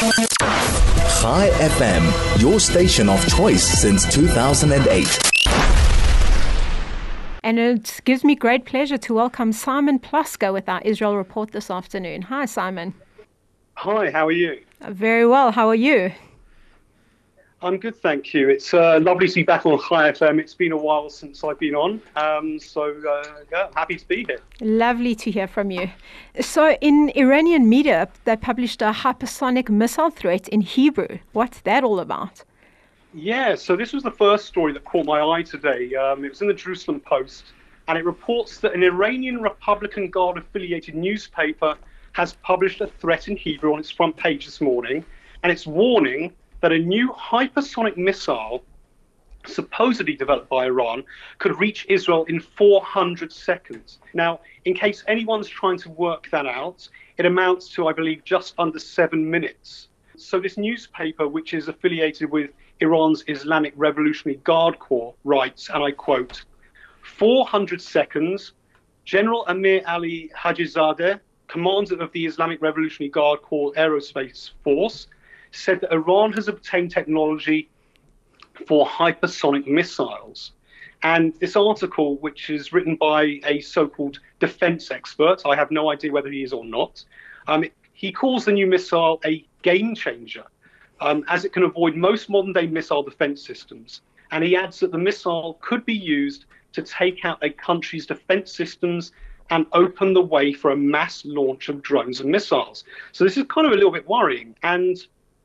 Chai FM, your station of choice since 2008. And it gives me great pleasure to welcome Simon Plasko with our Israel Report this afternoon. Hi, Simon. Hi, how are you? Very well. How are you? I'm good, thank you. It's lovely to be back on Chai FM. It's been a while since I've been on, happy to be here. Lovely to hear from you. So in Iranian media, they published a hypersonic missile threat in Hebrew. What's that all about? Yeah, so this was the first story that caught my eye today. It was in the Jerusalem Post, and it reports that an Iranian Republican Guard-affiliated newspaper has published a threat in Hebrew on its front page this morning, and it's warning that a new hypersonic missile, supposedly developed by Iran, could reach Israel in 400 seconds. Now, in case anyone's trying to work that out, it amounts to, I believe, just under 7 minutes. So this newspaper, which is affiliated with Iran's Islamic Revolutionary Guard Corps, writes, and I quote, 400 seconds, General Amir Ali Hajizadeh, commander of the Islamic Revolutionary Guard Corps Aerospace Force, said that Iran has obtained technology for hypersonic missiles. And this article, which is written by a so-called defense expert, I have no idea whether he is or not, he calls the new missile a game changer, as it can avoid most modern-day missile defense systems. And he adds that the missile could be used to take out a country's defense systems and open the way for a mass launch of drones and missiles. So this is kind of a little bit worrying. And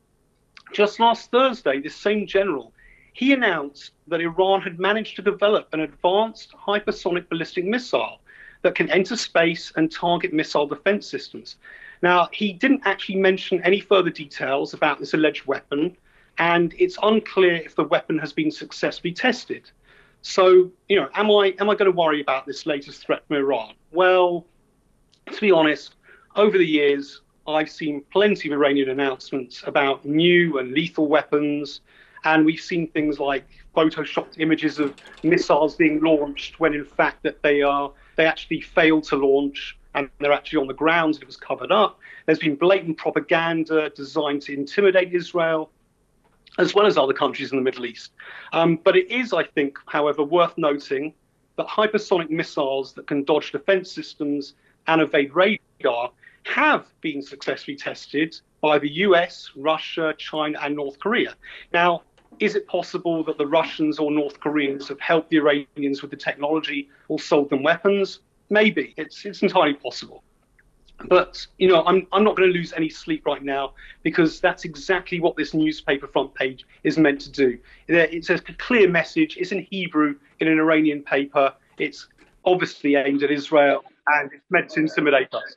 just last Thursday, this same general, he announced that Iran had managed to develop an advanced hypersonic ballistic missile that can enter space and target missile defense systems. Now, he didn't actually mention any further details about this alleged weapon, and it's unclear if the weapon has been successfully tested. So, am I going to worry about this latest threat from Iran? Well, to be honest, over the years, I've seen plenty of Iranian announcements about new and lethal weapons, and we've seen things like photoshopped images of missiles being launched when in fact that they actually failed to launch and they're actually on the ground and it was covered up. There's been blatant propaganda designed to intimidate Israel, as well as other countries in the Middle East. But it is, I think, however, worth noting that hypersonic missiles that can dodge defense systems and evade radar have been successfully tested by the US, Russia, China, and North Korea. Now, is it possible that the Russians or North Koreans have helped the Iranians with the technology or sold them weapons? Maybe. It's entirely possible. But, I'm not going to lose any sleep right now, because that's exactly what this newspaper front page is meant to do. It's a clear message. It's in Hebrew in an Iranian paper. It's obviously aimed at Israel, and it's meant to intimidate us.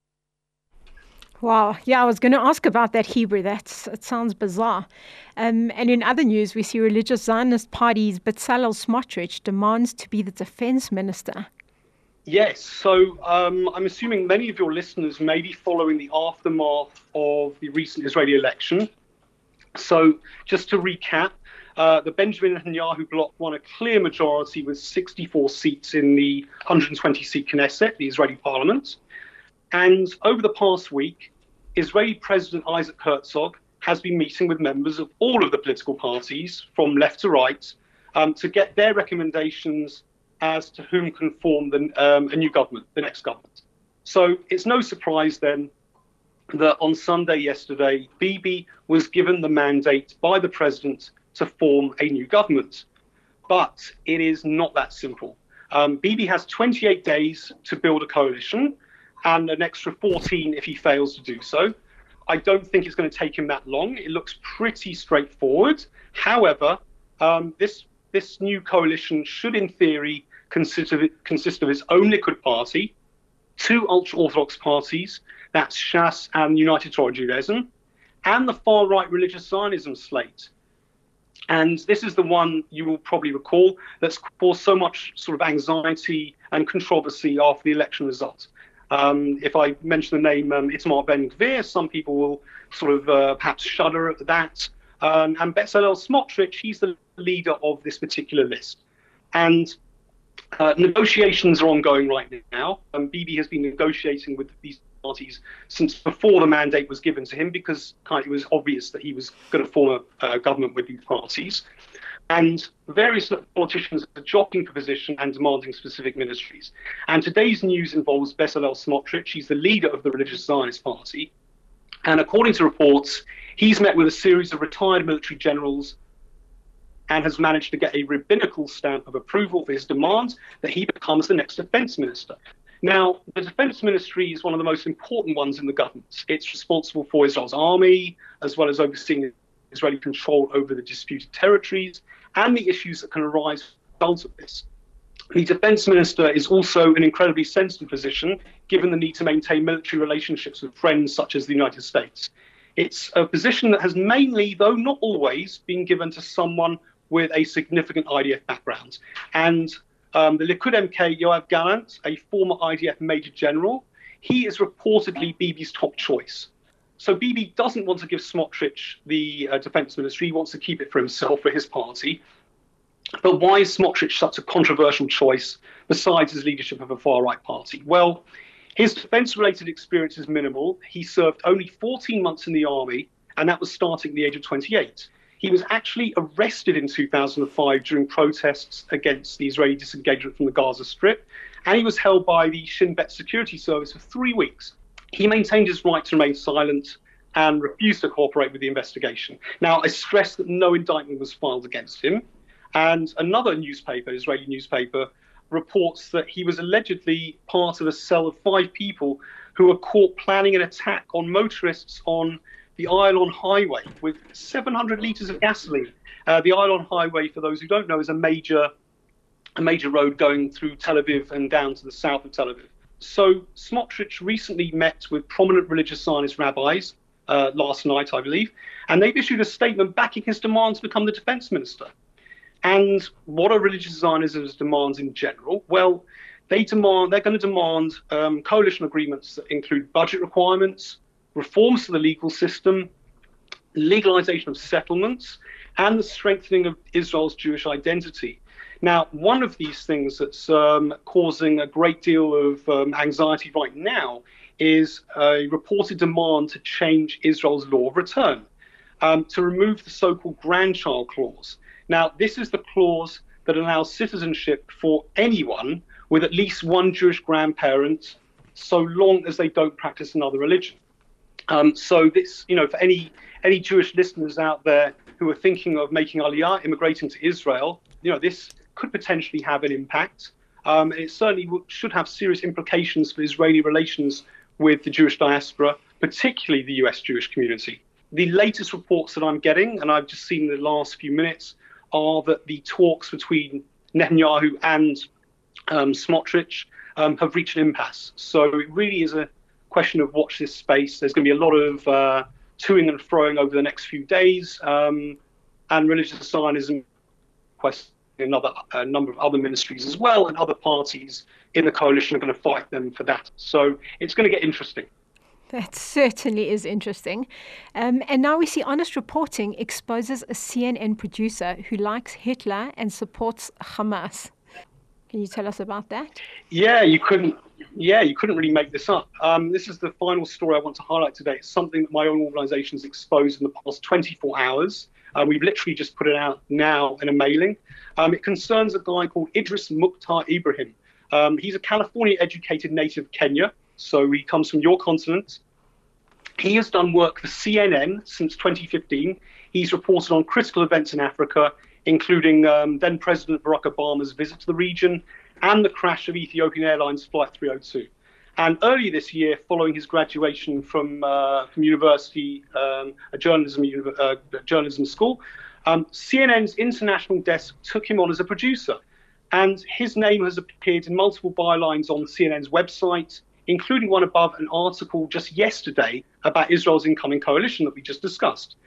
Wow. Yeah, I was going to ask about that Hebrew. It sounds bizarre. And in other news, we see religious Zionist parties Bezalel Smotrich demands to be the defense minister. Yes, so I'm assuming many of your listeners may be following the aftermath of the recent Israeli election. So just to recap, the Benjamin Netanyahu bloc won a clear majority with 64 seats in the 120-seat Knesset, the Israeli parliament. And over the past week, Israeli President Isaac Herzog has been meeting with members of all of the political parties, from left to right, to get their recommendations as to whom can form a new government, the next government. So it's no surprise then that on Sunday yesterday, Bibi was given the mandate by the president to form a new government. But it is not that simple. Bibi has 28 days to build a coalition, and an extra 14 if he fails to do so. I don't think it's going to take him that long. It looks pretty straightforward. However, this new coalition should, in theory, consist of its own Likud party, two ultra-Orthodox parties, that's Shas and United Torah Judaism, and the far-right religious Zionism slate. And this is the one you will probably recall that's caused so much sort of anxiety and controversy after the election result. If I mention the name Itamar Ben-Gvir, some people will sort of perhaps shudder at that. And Bezalel Smotrich, he's the leader of this particular list. And negotiations are ongoing right now. Bibi has been negotiating with these parties since before the mandate was given to him, because it was obvious that he was going to form a government with these parties. And various politicians are jockeying for position and demanding specific ministries. And today's news involves Bezalel Smotrich. He's the leader of the Religious Zionist Party. And according to reports, he's met with a series of retired military generals and has managed to get a rabbinical stamp of approval for his demand that he becomes the next defense minister. Now, the defense ministry is one of the most important ones in the government. It's responsible for Israel's army, as well as overseeing Israeli control over the disputed territories and the issues that can arise as a result of this. The defense minister is also an incredibly sensitive position, given the need to maintain military relationships with friends such as the United States. It's a position that has mainly, though not always, been given to someone with a significant IDF background. And the Likud MK Yoav Gallant, a former IDF major general, he is reportedly Bibi's top choice. So Bibi doesn't want to give Smotrich the defense ministry. He wants to keep it for himself, for his party. But why is Smotrich such a controversial choice besides his leadership of a far-right party? Well, his defense-related experience is minimal. He served only 14 months in the army, and that was starting at the age of 28. He was actually arrested in 2005 during protests against the Israeli disengagement from the Gaza Strip, and he was held by the Shin Bet security service for 3 weeks. He maintained his right to remain silent and refused to cooperate with the investigation. Now, I stress that no indictment was filed against him, and another newspaper, Israeli newspaper, reports that he was allegedly part of a cell of 5 people who were caught planning an attack on motorists on the Ayalon Highway with 700 litres of gasoline. The Ayalon Highway, for those who don't know, is a major road going through Tel Aviv and down to the south of Tel Aviv. So Smotrich recently met with prominent religious Zionist rabbis last night, I believe, and they've issued a statement backing his demands to become the defense minister. And what are religious Zionism's demands in general? Well, they're going to demand coalition agreements that include budget requirements, reforms to the legal system, legalization of settlements, and the strengthening of Israel's Jewish identity. Now, one of these things that's causing a great deal of anxiety right now is a reported demand to change Israel's law of return, to remove the so-called grandchild clause. Now, this is the clause that allows citizenship for anyone with at least one Jewish grandparent, so long as they don't practice another religion. So this, for any Jewish listeners out there who are thinking of making Aliyah, immigrating to Israel, this could potentially have an impact. It certainly should have serious implications for Israeli relations with the Jewish diaspora, particularly the US Jewish community. The latest reports that I'm getting, and I've just seen in the last few minutes, are that the talks between Netanyahu and Smotrich have reached an impasse. So it really is a question of watch this space. There's going to be a lot of toing and froing over the next few days, and religious Zionism questioning a number of other ministries as well, and other parties in the coalition are going to fight them for that. So it's going to get interesting. That certainly is interesting. And now we see Honest Reporting exposes a CNN producer who likes Hitler and supports Hamas. Can you tell us about that? Yeah, you couldn't really make this up. This is the final story I want to highlight today. It's something that my own organisation has exposed in the past 24 hours. We've literally just put it out now in a mailing. It concerns a guy called Idris Mukhtar Ibrahim. He's a California-educated native of Kenya, so he comes from your continent. He has done work for CNN since 2015. He's reported on critical events in Africa, including then President Barack Obama's visit to the region and the crash of Ethiopian Airlines Flight 302. And earlier this year, following his graduation from university, a journalism school, CNN's international desk took him on as a producer. And his name has appeared in multiple bylines on CNN's website, including one above an article just yesterday about Israel's incoming coalition that we just discussed.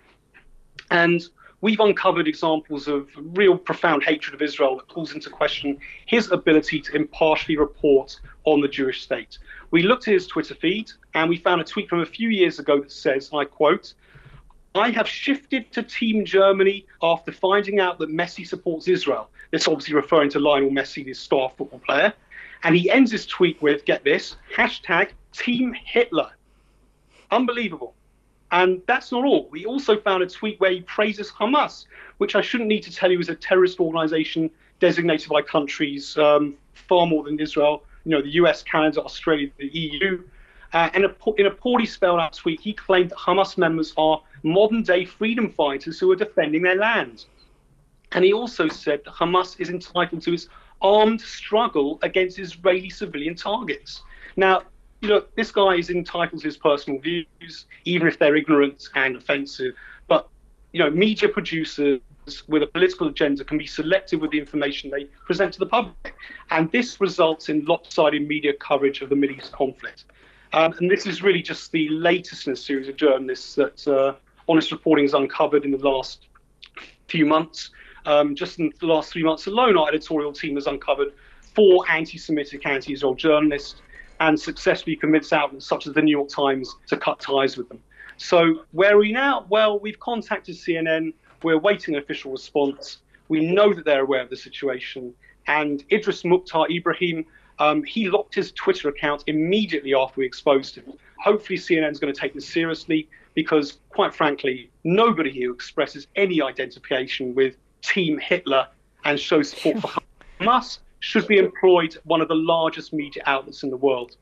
And we've uncovered examples of real profound hatred of Israel that calls into question his ability to impartially report on the Jewish state. We looked at his Twitter feed and we found a tweet from a few years ago that says, I quote, "I have shifted to Team Germany after finding out that Messi supports Israel." This obviously referring to Lionel Messi, the star football player. And he ends his tweet with, get this, hashtag Team Hitler. Unbelievable. And that's not all. We also found a tweet where he praises Hamas, which I shouldn't need to tell you is a terrorist organization designated by countries far more than Israel, the US, Canada, Australia, the EU. And in a poorly spelled out tweet, he claimed that Hamas members are modern day freedom fighters who are defending their land. And he also said that Hamas is entitled to its armed struggle against Israeli civilian targets. Now, this guy is entitled to his personal views, even if they're ignorant and offensive. But, media producers with a political agenda can be selective with the information they present to the public. And this results in lopsided media coverage of the Middle East conflict. And this is really just the latest in a series of journalists that Honest Reporting has uncovered in the last few months. Just in the last 3 months alone, our editorial team has uncovered 4 anti-Semitic, anti-Israel journalists and successfully convinced outlets such as the New York Times to cut ties with them. So where are we now? Well, we've contacted CNN. We're waiting an official response. We know that they're aware of the situation. And Idris Mukhtar Ibrahim, he locked his Twitter account immediately after we exposed him. Hopefully CNN is going to take this seriously because, quite frankly, nobody here expresses any identification with Team Hitler and shows support for Hamas should be employed one of the largest media outlets in the world.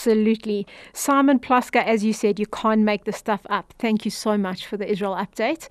Absolutely. Simon Ploska, as you said, you can't make this stuff up. Thank you so much for the Israel update.